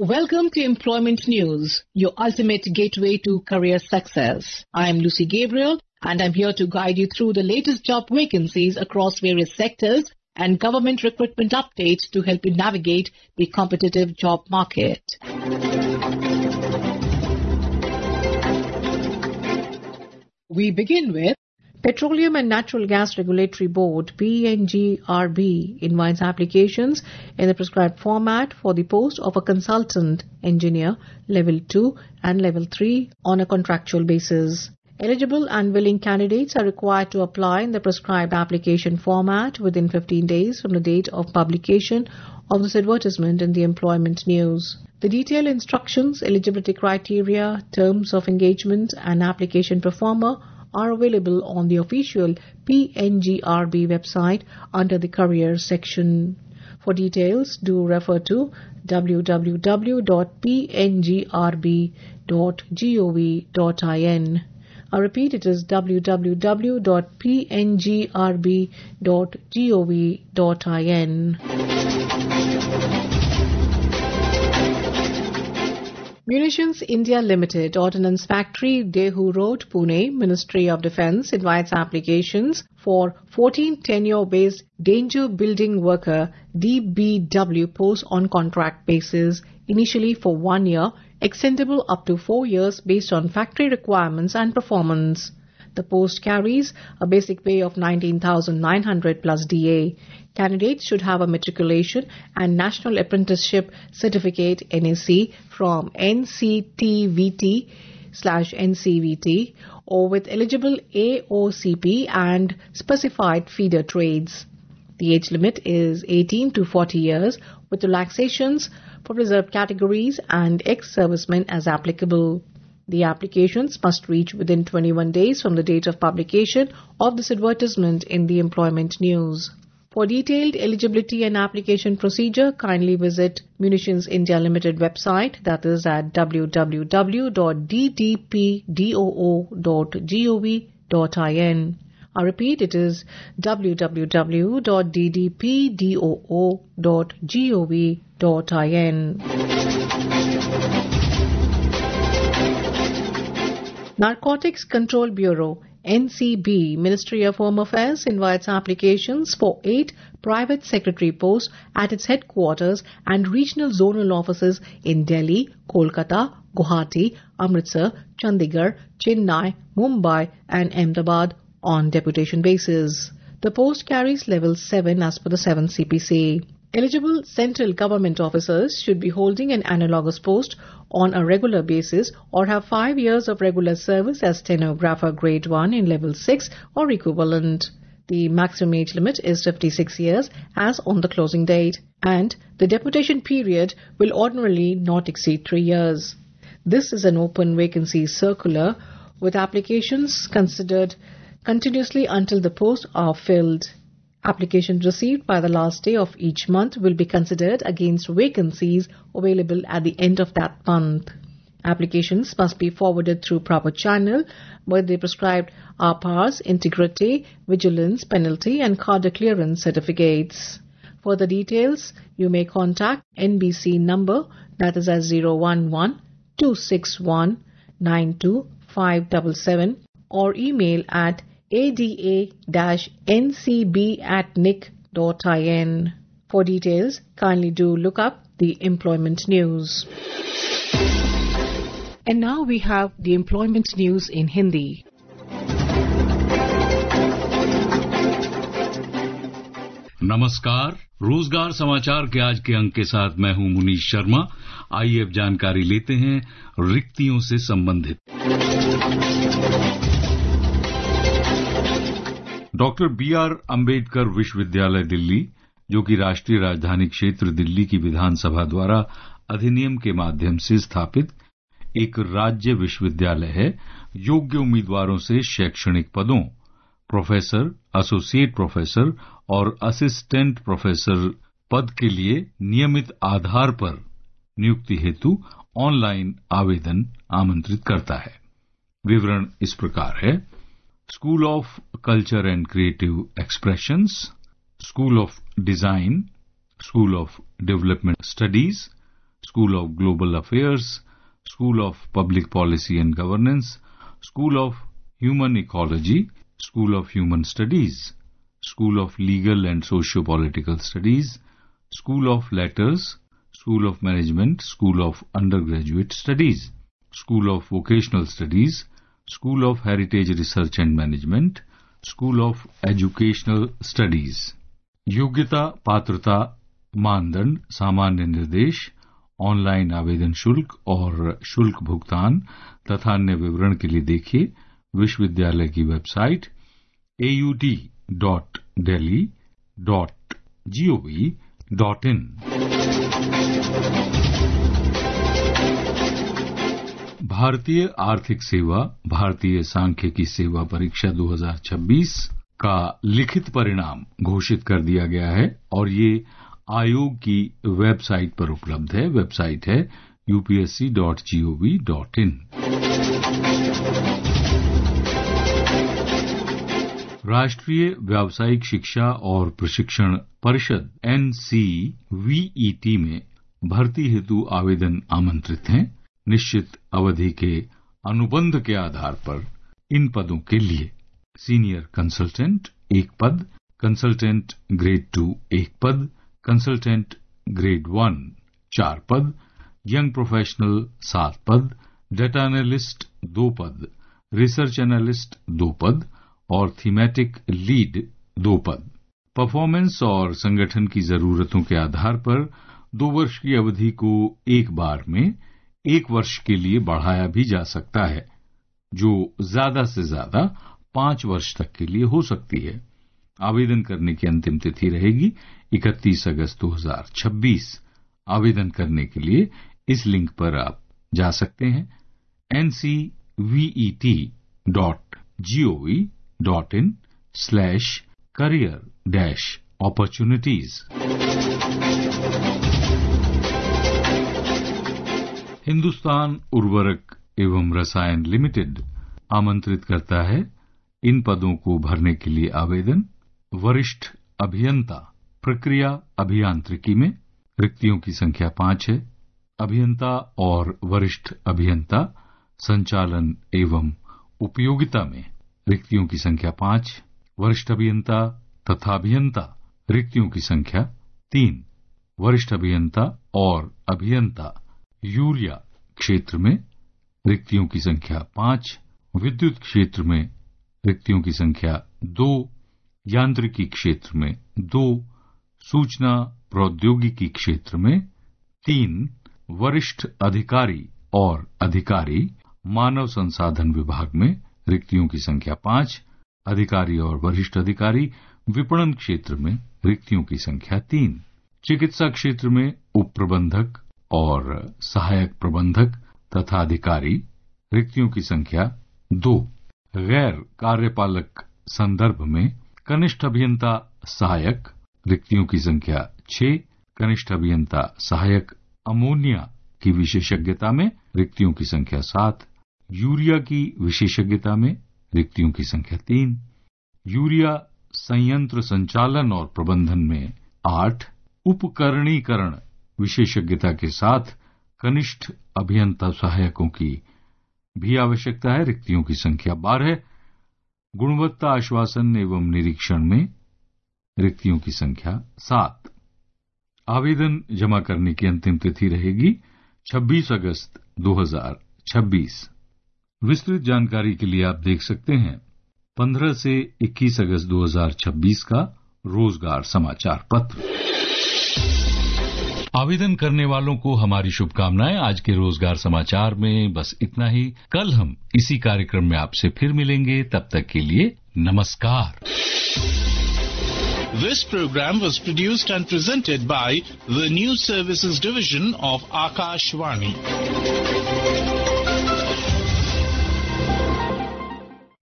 Welcome to Employment News, your ultimate gateway to career success. I am Lucy Gabriel and I'm here to guide you through the latest job vacancies across various sectors and government recruitment updates to help you navigate the competitive job market. We begin with Petroleum and Natural Gas Regulatory Board (PNGRB) invites applications in the prescribed format for the post of a consultant engineer level 2 and level 3 on a contractual basis. Eligible and willing candidates are required to apply in the prescribed application format within 15 days from the date of publication of this advertisement in the Employment News. The detailed instructions, eligibility criteria, terms of engagement and application performer are available on the official PNGRB website under the Career section. For details, do refer to www.pngrb.gov.in. I repeat, it is www.pngrb.gov.in. Munitions India Limited, Ordnance Factory, Dehu Road, Pune, Ministry of Defence invites applications for 14 tenure-based Danger Building Worker DBW posts on contract basis, initially for 1 year, extendable up to 4 years based on factory requirements and performance. The post carries a basic pay of 19,900 plus DA. Candidates should have a matriculation and National Apprenticeship Certificate NAC from NCTVT/NCVT or with eligible AOCP and specified feeder trades. The age limit is 18 to 40 years with relaxations for reserved categories and ex-servicemen as applicable. The applications must reach within 21 days from the date of publication of this advertisement in the Employment News. For detailed eligibility and application procedure, kindly visit Munitions India Limited website, that is at www.ddpdoo.gov.in. I repeat, it is www.ddpdoo.gov.in. Narcotics Control Bureau NCB, Ministry of Home Affairs invites applications for 8 private secretary posts at its headquarters and regional zonal offices in Delhi, Kolkata, Guwahati, Amritsar, Chandigarh, Chennai, Mumbai and Ahmedabad on deputation basis. The post carries level 7 as per the 7th CPC. Eligible central government officers should be holding an analogous post on a regular basis or have 5 years of regular service as stenographer grade 1 in level 6 or equivalent. The maximum age limit is 56 years as on the closing date, and the deputation period will ordinarily not exceed 3 years. This is an open vacancy circular with applications considered continuously until the posts are filled. Applications received by the last day of each month will be considered against vacancies available at the end of that month. Applications must be forwarded through proper channel where they prescribed RPARS, integrity, vigilance, penalty and cadre clearance certificates. For the details, you may contact NBC number, that is at 011-261-92577 or email at ada-ncb@nic.in. For details, kindly do look up the Employment News. And now we have the Employment News in Hindi. नमस्कार, रोजगार समाचार के आज के अंक के साथ मैं हूं मुनीश शर्मा। आइए अब जानकारी लेते हैं रिक्तियों से संबंधित। Doctor B.R. अम्बेडकर विश्वविद्यालय दिल्ली, जो कि राष्ट्रीय राजधानी क्षेत्र दिल्ली की विधानसभा द्वारा अधिनियम के माध्यम से स्थापित एक राज्य विश्वविद्यालय है, योग्य उम्मीदवारों से शैक्षणिक पदों प्रोफेसर, एसोसिएट प्रोफेसर और असिस्टेंट प्रोफेसर पद के लिए नियमित आधार पर नियुक्ति हेतु ऑनलाइन आवेदन आमंत्रित करता है। विवरण इस प्रकार है: school of culture and creative expressions, school of design, school of development studies, School of Global Affairs, School of Public Policy and Governance, School of Human Ecology, School of Human Studies, School of Legal and Socio-Political Studies, School of Letters, School of Management, School of Undergraduate Studies, School of Vocational Studies, School of Heritage Research and Management, School of Educational Studies. योग्यता, पात्रता, मानदंड, सामान्य निर्देश, online आवेदन शुल्क और शुल्क भुगतान तथा अन्य विवरण के लिए देखिए विश्वविद्यालय की वेबसाइट aut.delhi.gov.in। भारतीय आर्थिक सेवा भारतीय सांख्यिकी सेवा परीक्षा 2026 का लिखित परिणाम घोषित कर दिया गया है और ये आयोग की वेबसाइट पर उपलब्ध है। वेबसाइट है upsc.gov.in। राष्ट्रीय व्यावसायिक शिक्षा और प्रशिक्षण परिषद NCVET में भर्ती हेतु आवेदन आमंत्रित हैं। निश्चित अवधि के अनुबंध के आधार पर इन पदों के लिए सीनियर कंसल्टेंट 1 पद, कंसल्टेंट ग्रेड 2 1 पद, कंसल्टेंट ग्रेड 1 4 पद, यंग प्रोफेशनल 7 पद, डेटा एनालिस्ट 2 पद, रिसर्च एनालिस्ट 2 पद और थीमेटिक लीड 2 पद। परफॉर्मेंस और संगठन की जरूरतों के आधार पर 2 वर्ष की अवधि को एक बार में 1 वर्ष के लिए बढ़ाया भी जा सकता है, जो ज्यादा से ज्यादा 5 वर्ष तक के लिए हो सकती है। आवेदन करने की अंतिम तिथि रहेगी 31 अगस्त 2026। आवेदन करने के लिए इस लिंक पर आप जा सकते हैं ncvet.gov.in/career-opportunities। हिंदुस्तान उर्वरक एवं रसायन लिमिटेड आमंत्रित करता है इन पदों को भरने के लिए आवेदन। वरिष्ठ अभियंता प्रक्रिया अभियांत्रिकी में रिक्तियों की संख्या 5 है। अभियंता और वरिष्ठ अभियंता संचालन एवं उपयोगिता में रिक्तियों की संख्या 5। वरिष्ठ अभियंता तथा अभियंता रिक्तियों की संख्या 3। वरिष्ठ अभियंता और अभियंता यूरिया क्षेत्र में रिक्तियों की संख्या 5। विद्युत क्षेत्र में रिक्तियों की संख्या 2। यांत्रिकी क्षेत्र में 2। सूचना प्रौद्योगिकी क्षेत्र में 3। वरिष्ठ अधिकारी और अधिकारी मानव संसाधन विभाग में रिक्तियों की संख्या 5। अधिकारी और वरिष्ठ अधिकारी विपणन क्षेत्र में रिक्तियों की संख्या 3। चिकित्सा क्षेत्र में उप प्रबंधक और सहायक प्रबंधक तथा अधिकारी रिक्तियों की संख्या 2। गैर कार्यपालक संदर्भ में कनिष्ठ अभियंता सहायक रिक्तियों की संख्या 6। कनिष्ठ अभियंता सहायक अमोनिया की विशेषज्ञता में रिक्तियों की संख्या 7। यूरिया की विशेषज्ञता में रिक्तियों की संख्या 3। यूरिया संयंत्र संचालन और प्रबंधन में 8। उपकरणीकरण विशेषज्ञता के साथ कनिष्ठ अभियंता सहायकों की भी आवश्यकता है। रिक्तियों की संख्या 12। गुणवत्ता आश्वासन एवं निरीक्षण में रिक्तियों की संख्या 7। आवेदन जमा करने की अंतिम तिथि रहेगी 26 अगस्त 2026। विस्तृत जानकारी के लिए आप देख सकते हैं 15 से 21 अगस्त 2026 का रोजगार समाचार पत्र। आवेदन करने वालों को हमारी शुभकामनाएं। आज के रोजगार समाचार में बस इतना ही। कल हम इसी कार्यक्रम में आपसे फिर मिलेंगे। तब तक के लिए नमस्कार। This program was produced and presented by the News Services Division of Akashvani.